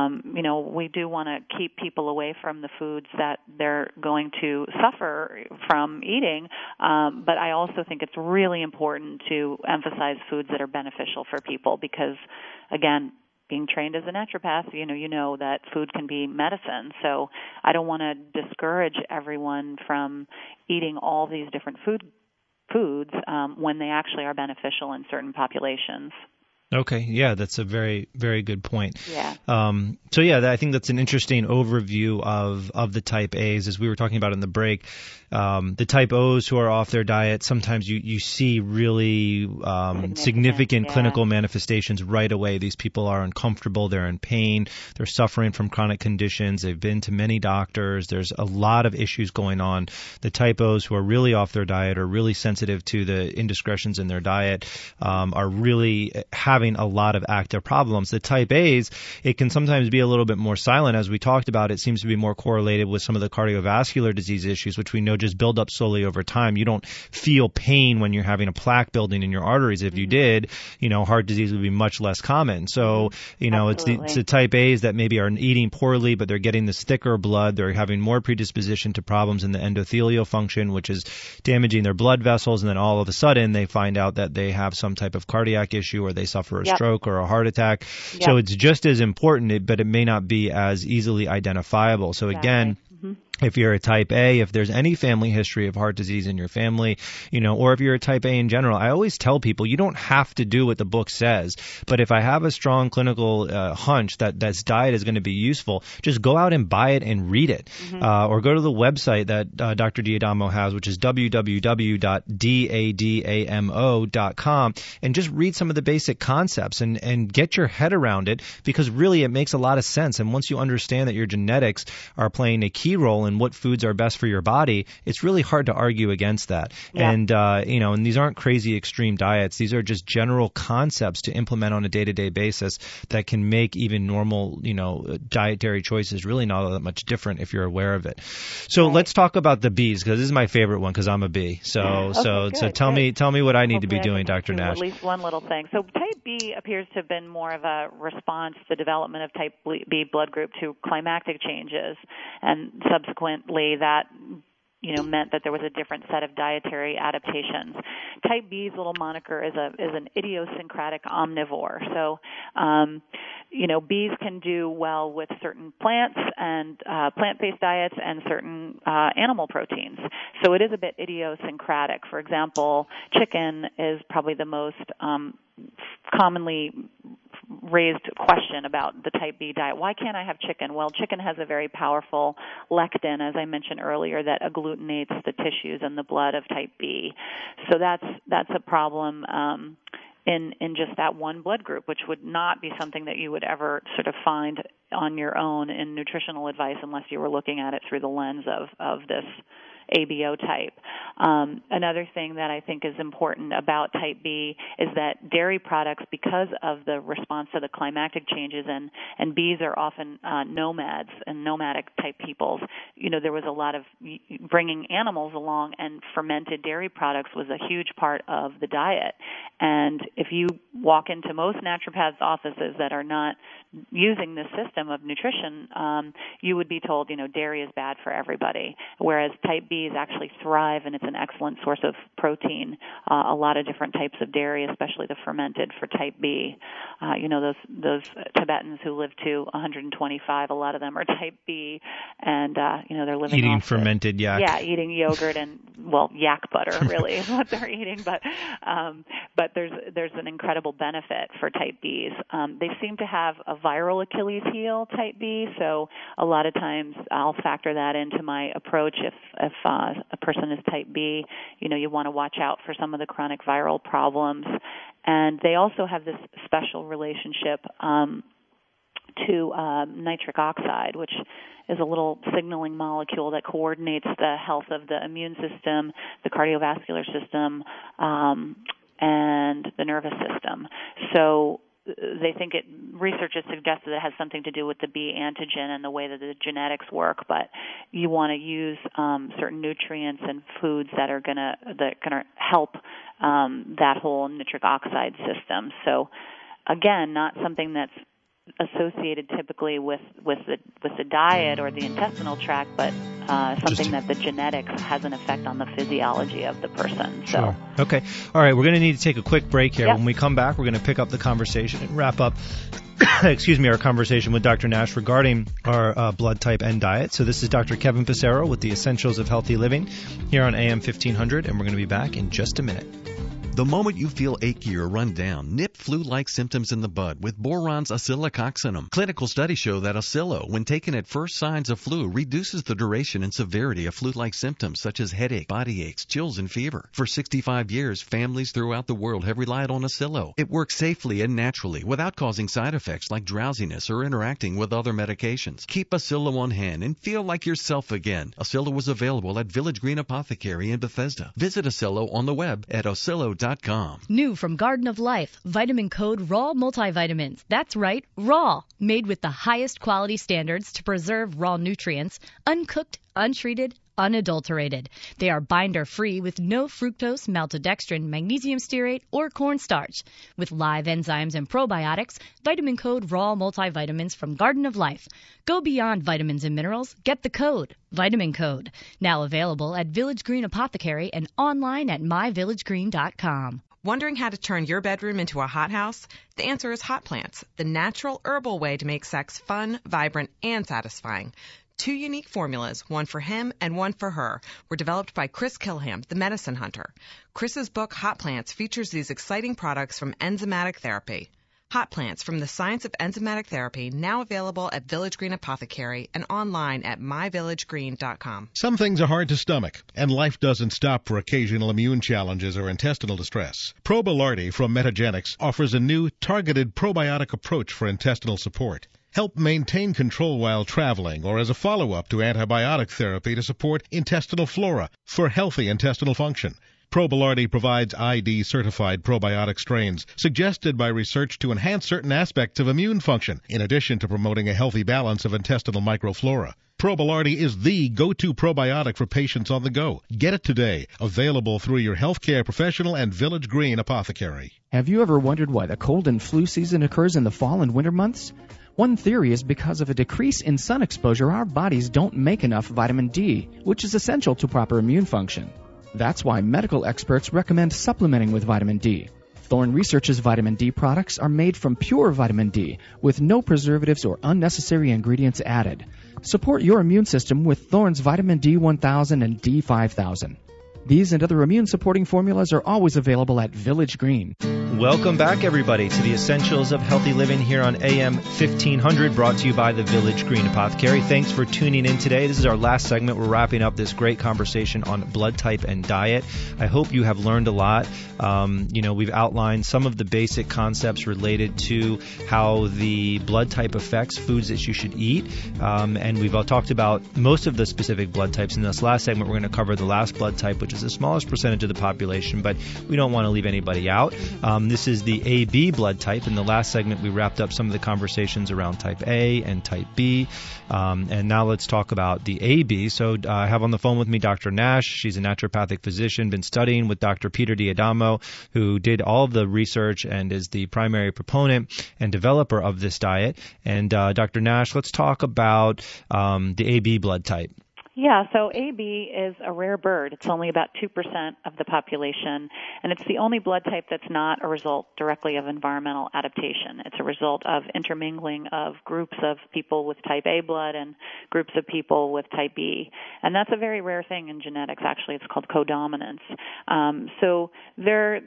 C: we do want to keep people away from the foods that they're going to suffer from eating, but I also think it's really important to emphasize foods that are beneficial for people because, again, being trained as a naturopath, you know that food can be medicine. So I don't want to discourage everyone from eating all these different foods when they actually are beneficial in certain populations.
B: Okay, yeah, that's a very, very good point.
C: Yeah.
B: So I think that's an interesting overview of the type A's, as we were talking about in the break. The type O's who are off their diet, sometimes you see really significant clinical manifestations right away. These people are uncomfortable, they're in pain, they're suffering from chronic conditions, they've been to many doctors, there's a lot of issues going on. The type O's who are really off their diet, are really sensitive to the indiscretions in their diet, are really having a lot of active problems. The type A's, it can sometimes be a little bit more silent. As we talked about, it seems to be more correlated with some of the cardiovascular disease issues, which we know just build up slowly over time. You don't feel pain when you're having a plaque building in your arteries. If you did, heart disease would be much less common. So, it's the type A's that maybe are eating poorly, but they're getting this thicker blood. They're having more predisposition to problems in the endothelial function, which is damaging their blood vessels. And then all of a sudden they find out that they have some type of cardiac issue, or they suffer a stroke or a heart attack. So it's just as important, but it may not be as easily identifiable. So again, if you're a type A, if there's any family history of heart disease in your family, or if you're a type A in general, I always tell people you don't have to do what the book says. But if I have a strong clinical hunch that this diet is going to be useful, just go out and buy it and read it. Or go to the website that Dr. D'Adamo has, which is www.dadamo.com, and just read some of the basic concepts and get your head around it, because really it makes a lot of sense. And once you understand that your genetics are playing a key role in what foods are best for your body, it's really hard to argue against that. And and these aren't crazy extreme diets. These are just general concepts to implement on a day-to-day basis that can make even normal, dietary choices really not that much different if you're aware of it. So let's talk about the B's, because this is my favorite one, because I'm a B. So tell me what I need to be doing, Dr. Nash.
C: At least one little thing. So type B appears to have been more of a response to the development of type B blood group to climactic changes, and subsequently that meant that there was a different set of dietary adaptations. Type B's little moniker is an idiosyncratic omnivore. So, B's can do well with certain plants and plant-based diets and certain animal proteins. So it is a bit idiosyncratic. For example, chicken is probably the most commonly raised question about the type B diet. Why can't I have chicken? Well, chicken has a very powerful lectin, as I mentioned earlier, that agglutinates the tissues and the blood of type B. So that's a problem in just that one blood group, which would not be something that you would ever sort of find on your own in nutritional advice unless you were looking at it through the lens of this ABO type. Another thing that I think is important about type B is that dairy products, because of the response to the climactic changes, and Bs are often nomads and nomadic type peoples, there was a lot of bringing animals along, and fermented dairy products was a huge part of the diet. And if you walk into most naturopaths' offices that are not using this system of nutrition, you would be told, dairy is bad for everybody, whereas type B actually thrive, and it's an excellent source of protein. A lot of different types of dairy, especially the fermented for type B. Those Tibetans who live to 125, a lot of them are type B, and they're living
B: eating
C: off
B: fermented yak.
C: Yeah, eating yogurt and yak butter really is what they're eating. But there's an incredible benefit for type Bs. They seem to have a viral Achilles heel, type B, so a lot of times I'll factor that into my approach. If a person is type B, you want to watch out for some of the chronic viral problems. And they also have this special relationship to nitric oxide, which is a little signaling molecule that coordinates the health of the immune system, the cardiovascular system, and the nervous system. So they think research has suggested it has something to do with the B antigen and the way that the genetics work, but you want to use certain nutrients and foods that are gonna help that whole nitric oxide system. So again, not something that's associated typically with the diet or the intestinal tract, but something that the genetics has an effect on the physiology of the person. So.
B: Sure. Okay. All right. We're going to need to take a quick break here.
C: Yep.
B: When we come back, we're going to pick up the conversation and wrap up our conversation with Dr. Nash regarding our blood type and diet. So this is Dr. Kevin Passero with the Essentials of Healthy Living here on AM 1500, and we're going to be back in just a minute.
D: The moment you feel achy or run down, nip flu-like symptoms in the bud with Boron's Oscillococcinum. Clinical studies show that Oscillo, when taken at first signs of flu, reduces the duration and severity of flu-like symptoms such as headache, body aches, chills, and fever. For 65 years, families throughout the world have relied on Oscillo. It works safely and naturally without causing side effects like drowsiness or interacting with other medications. Keep Oscillo on hand and feel like yourself again. Oscillo is available at Village Green Apothecary in Bethesda. Visit Oscillo on the web at oscillo.com.
E: New from Garden of Life, Vitamin Code Raw Multivitamins. That's right, raw. Made with the highest quality standards to preserve raw nutrients, uncooked, untreated, unadulterated. They are binder-free with no fructose, maltodextrin, magnesium stearate, or cornstarch. With live enzymes and probiotics, Vitamin Code Raw Multivitamins from Garden of Life. Go beyond vitamins and minerals. Get the code, Vitamin Code. Now available at Village Green Apothecary and online at myvillagegreen.com.
M: Wondering how to turn your bedroom into a hothouse? The answer is hot plants, the natural herbal way to make sex fun, vibrant, and satisfying. 2 unique formulas, one for him and one for her, were developed by Chris Kilham, the medicine hunter. Chris's book, Hot Plants, features these exciting products from enzymatic therapy. Hot Plants from the Science of Enzymatic Therapy, now available at Village Green Apothecary and online at myvillagegreen.com.
N: Some things are hard to stomach, and life doesn't stop for occasional immune challenges or intestinal distress. Probilardi from Metagenics offers a new targeted probiotic approach for intestinal support. Help maintain control while traveling or as a follow-up to antibiotic therapy to support intestinal flora for healthy intestinal function. Probilardi provides ID-certified probiotic strains suggested by research to enhance certain aspects of immune function, in addition to promoting a healthy balance of intestinal microflora. Probilardi is the go-to probiotic for patients on the go. Get it today. Available through your healthcare professional and Village Green Apothecary.
O: Have you ever wondered why the cold and flu season occurs in the fall and winter months? One theory is because of a decrease in sun exposure, our bodies don't make enough vitamin D, which is essential to proper immune function. That's why medical experts recommend supplementing with vitamin D. Thorne Research's vitamin D products are made from pure vitamin D with no preservatives or unnecessary ingredients added. Support your immune system with Thorne's vitamin D1000 and D5000. These and other immune-supporting formulas are always available at Village Green.
B: Welcome back, everybody, to the Essentials of Healthy Living here on AM 1500, brought to you by the Village Green Apothecary. Thanks for tuning in today. This is our last segment. We're wrapping up this great conversation on blood type and diet. I hope you have learned a lot. We've outlined some of the basic concepts related to how the blood type affects foods that you should eat. And we've all talked about most of the specific blood types. In this last segment, we're going to cover the last blood type, which is the smallest percentage of the population, but we don't want to leave anybody out. This is the AB blood type. In the last segment, we wrapped up some of the conversations around type A and type B. And now let's talk about the AB. So I have on the phone with me Dr. Nash. She's a naturopathic physician, been studying with Dr. Peter D'Adamo, who did all of the research and is the primary proponent and developer of this diet. And Dr. Nash, let's talk about the AB blood type.
C: Yeah, so AB is a rare bird. It's only about 2% of the population, and it's the only blood type that's not a result directly of environmental adaptation. It's a result of intermingling of groups of people with type A blood and groups of people with type B. And that's a very rare thing in genetics, actually. It's called codominance. So they're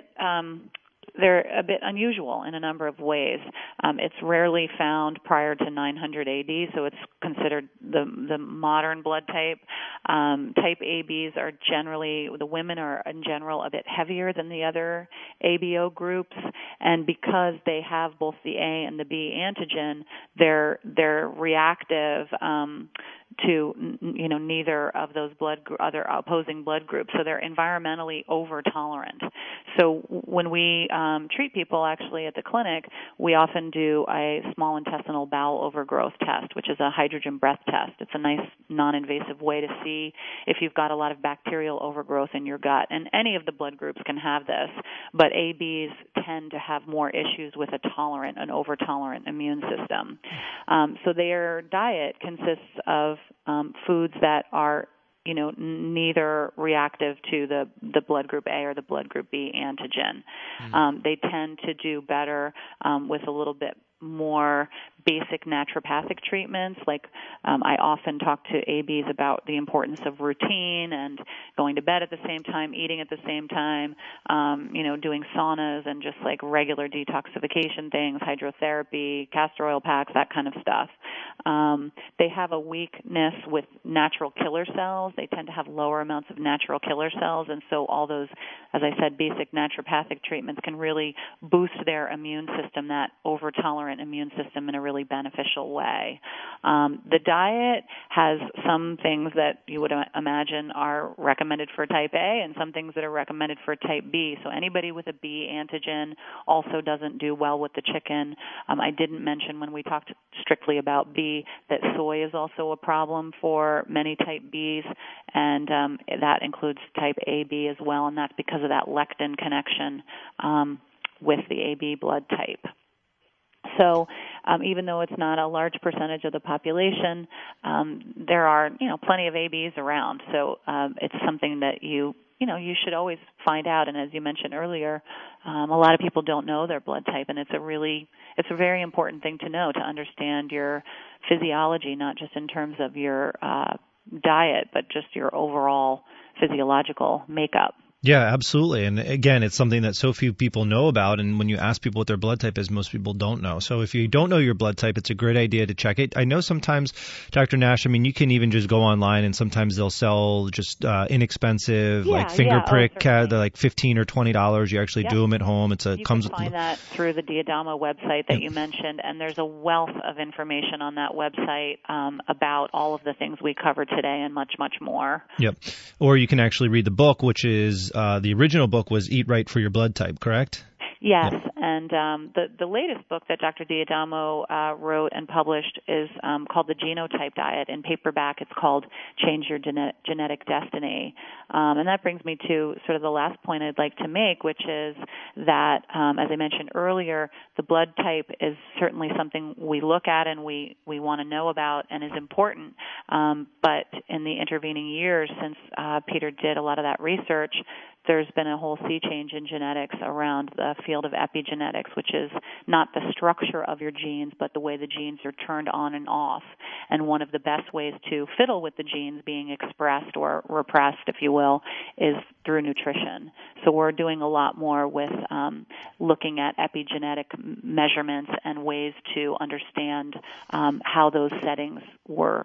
C: a bit unusual in a number of ways. It's rarely found prior to 900 AD, so it's considered the modern blood type. Type ABs are generally, the women are in general a bit heavier than the other ABO groups, and because they have both the A and the B antigen, they're reactive to neither of those other opposing blood groups, so they're environmentally over tolerant. So when we treat people actually at the clinic, we often do a small intestinal bowel overgrowth test, which is a hydrogen breath test. It's a nice non-invasive way to see if you've got a lot of bacterial overgrowth in your gut, and any of the blood groups can have this, but ABs tend to have more issues with an over-tolerant immune system. So their diet consists of foods that are neither reactive to the blood group A or the blood group B antigen. They tend to do better with a little bit more basic naturopathic treatments. Like I often talk to ABs about the importance of routine and going to bed at the same time, eating at the same time, doing saunas and just like regular detoxification things, hydrotherapy, castor oil packs, that kind of stuff. They have a weakness with natural killer cells. They tend to have lower amounts of natural killer cells, and so all those, as I said, basic naturopathic treatments can really boost their immune system, that over-tolerant immune system, in a really beneficial way. The diet has some things that you would imagine are recommended for type A and some things that are recommended for type B. So anybody with a B antigen also doesn't do well with the chicken. I didn't mention when we talked strictly about B that soy is also a problem for many type Bs, and that includes type AB as well, and that's because of that lectin connection with the AB blood type. So even though it's not a large percentage of the population, there are plenty of ABs around. So it's something that you should always find out. And as you mentioned earlier, a lot of people don't know their blood type, and it's a very important thing to know, to understand your physiology, not just in terms of your diet, but just your overall physiological makeup.
B: Yeah, absolutely. And again, it's something that so few people know about. And when you ask people what their blood type is, most people don't know. So if you don't know your blood type, it's a great idea to check it. I know sometimes, Dr. Nash, you can even just go online and sometimes they'll sell just inexpensive, like finger prick, they're like $15 or $20. You actually do them at home.
C: You can find that through the Diadamo website that you mentioned, and there's a wealth of information on that website about all of the things we covered today and much, much more.
B: Yep. Or you can actually read the book, which is the original book was Eat Right for Your Blood Type, correct?
C: Yes, and the latest book that Dr. Diadamo wrote and published is called The Genotype Diet. In paperback, it's called Change Your Genetic Destiny. And that brings me to sort of the last point I'd like to make, which is that, as I mentioned earlier, the blood type is certainly something we look at and we want to know about and is important. But in the intervening years, since Peter did a lot of that research, there's been a whole sea change in genetics around the field of epigenetics, which is not the structure of your genes, but the way the genes are turned on and off. And one of the best ways to fiddle with the genes being expressed or repressed, if you will, is through nutrition. So we're doing a lot more with looking at epigenetic measurements and ways to understand how those settings were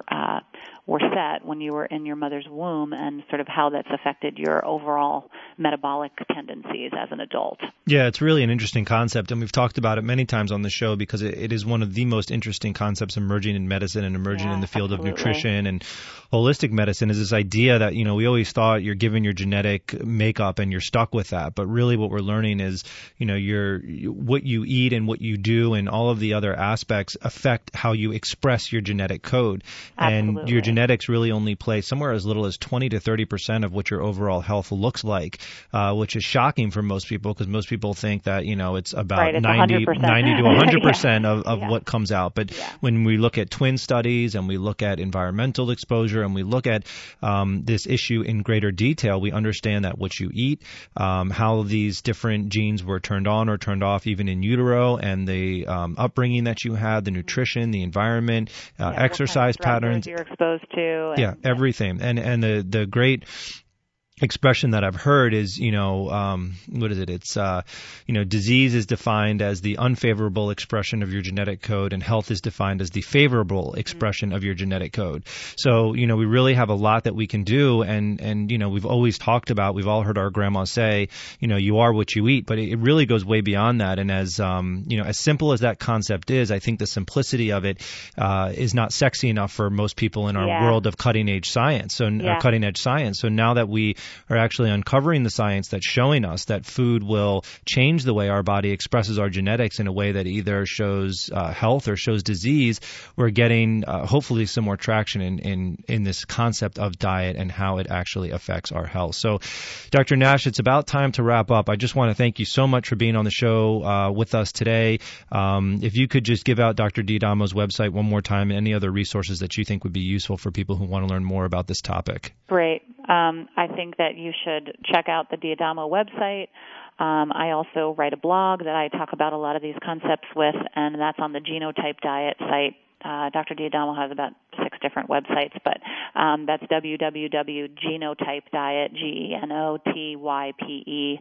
C: set when you were in your mother's womb, and sort of how that's affected your overall metabolic tendencies as an adult.
B: Yeah, it's really an interesting concept, and we've talked about it many times on the show because it is one of the most interesting concepts emerging in medicine and emerging in the field of nutrition and holistic medicine, is this idea that, we always thought you're given your genetic makeup and you're stuck with that. But really what we're learning is, what you eat and what you do and all of the other aspects affect how you express your genetic code.
C: Absolutely.
B: And your genetics really only play somewhere as little as 20 to 30% of what your overall health looks like, which is shocking for most people, because most people think that, it's about 90 to 100% of what comes out. But when we look at twin studies and we look at environmental exposure and we look at this issue in greater detail, we understand that what you eat, how these different genes were turned on or turned off even in utero, and the upbringing that you had, the nutrition, the environment, exercise patterns
C: you're exposed to.
B: Everything. And the great expression that I've heard is, what is it? It's, disease is defined as the unfavorable expression of your genetic code, and health is defined as the favorable expression of your genetic code. So, we really have a lot that we can do. And we've always talked about, we've all heard our grandma say, you are what you eat, but it really goes way beyond that. And as, as simple as that concept is, I think the simplicity of it, is not sexy enough for most people in our world of cutting edge science. So now that we are actually uncovering the science that's showing us that food will change the way our body expresses our genetics in a way that either shows health or shows disease, we're getting hopefully some more traction in this concept of diet and how it actually affects our health. So, Dr. Nash, it's about time to wrap up. I just want to thank you so much for being on the show with us today. If you could just give out Dr. Diadamo's website one more time and any other resources that you think would be useful for people who want to learn more about this topic.
C: Great. I think that you should check out the Diadamo website. I also write a blog that I talk about a lot of these concepts with, and that's on the Genotype Diet site. Dr. D'Adamo has about 6 different websites, but that's www.genotypediet, GENOTYPE,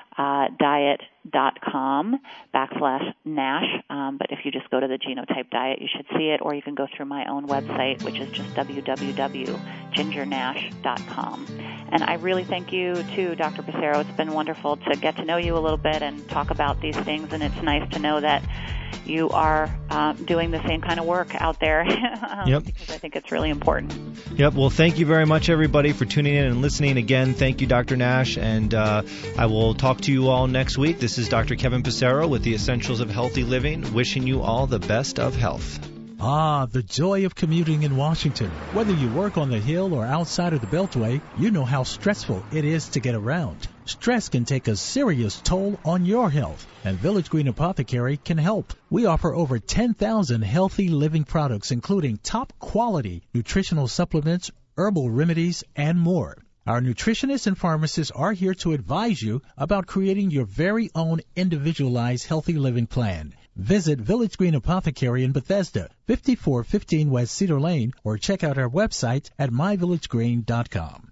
C: diet.com/NASH. But if you just go to the Genotype Diet, you should see it, or you can go through my own website, which is just www.gingernash.com. And I really thank you, too, Dr. Passero. It's been wonderful to get to know you a little bit and talk about these things, and it's nice to know that you are doing the same kind of work out there because I think it's really important.
B: Yep. Well, thank you very much, everybody, for tuning in and listening. Again, thank you, Dr. Nash, and I will talk to you all next week. This is Dr. Kevin Passero with the Essentials of Healthy Living, wishing you all the best of health.
A: The joy of commuting in Washington. Whether you work on the Hill or outside of the Beltway, you know how stressful it is to get around. Stress can take a serious toll on your health, and Village Green Apothecary can help. We offer over 10,000 healthy living products, including top-quality nutritional supplements, herbal remedies, and more. Our nutritionists and pharmacists are here to advise you about creating your very own individualized healthy living plan. Visit Village Green Apothecary in Bethesda, 5415 West Cedar Lane, or check out our website at myvillagegreen.com.